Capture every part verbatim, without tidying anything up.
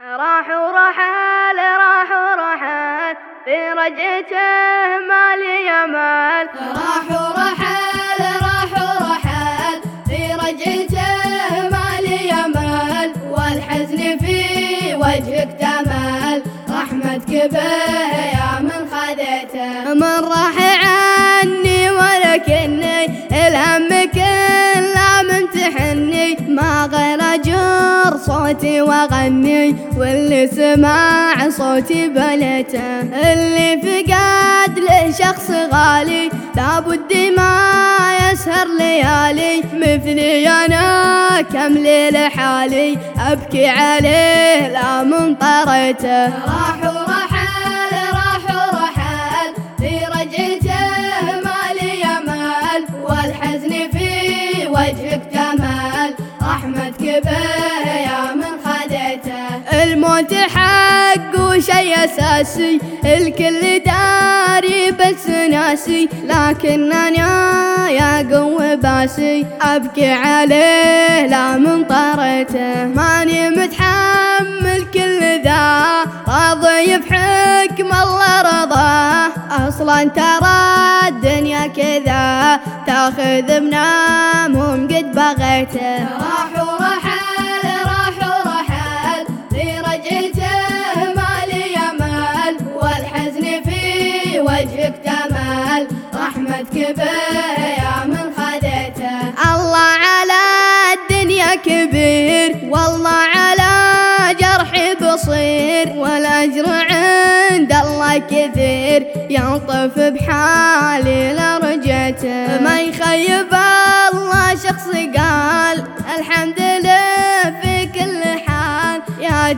راح ورحل راح ورحل في رجعته ما لي امل. راح ورحل راح ورحل في رجعته ما لي امل، والحزن في وجهك تمل، رحمتك به يا من خذيته. من راح عني ولكني الهم كله ممتحني، ما غير اجر صوتي واغني واللي سمع صوتي بليته. اللي فقد له شخص غالي لابد ما يسهر ليالي، مثلي انا كم ليله حالي ابكي عليه لا من طريته. راح ورحل راح ورحل في رجعته ما لي امل، والحزن في وجهك تمل، رحمتك به يا من خذيته. الموت حق وشي اساسي الكل داري بس ناسي، لكن انا يا قوي باسي ابكي عليه لا من طريته. ماني متحمل كل ذا راضي بحكم الله رضاه، اصلا ترى الدنيا كذا تاخذ بنام قد بغيته. راح ورحل راح ورحل في رجعته ما لي امل، والحزن في وجهك تمل، رحمتك به يا من خذيته. الله على الدنيا كبير والله على جرحي بصير، والاجر عند الله كثير ينطف بحالي لرجعته. ما يخيب الله شخص قال الحمد لله في كل حال، يات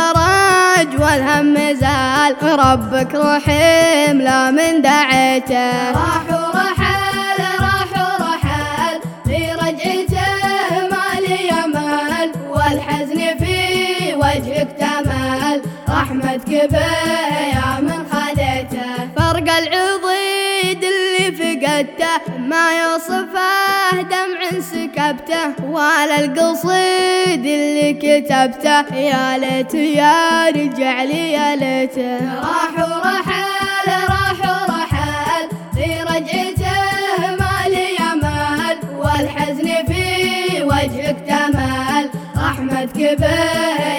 الفرج والهم زال ربك رحيم لا من دعيته. راح ورحل راح ورحل في رجعته ما لي امل، والحزن في وجهك تمل، رحمتك به يا من خذيته. فرق العضيد اللي فقدته ما يوصفه دمع سكبته، وعلى القصيد اللي كتبته يا ليت يا رجع لي يا ليته. راح ورحل راح ورحل في رجعته ما لي امل، والحزن في وجهك تمل، رحمتك به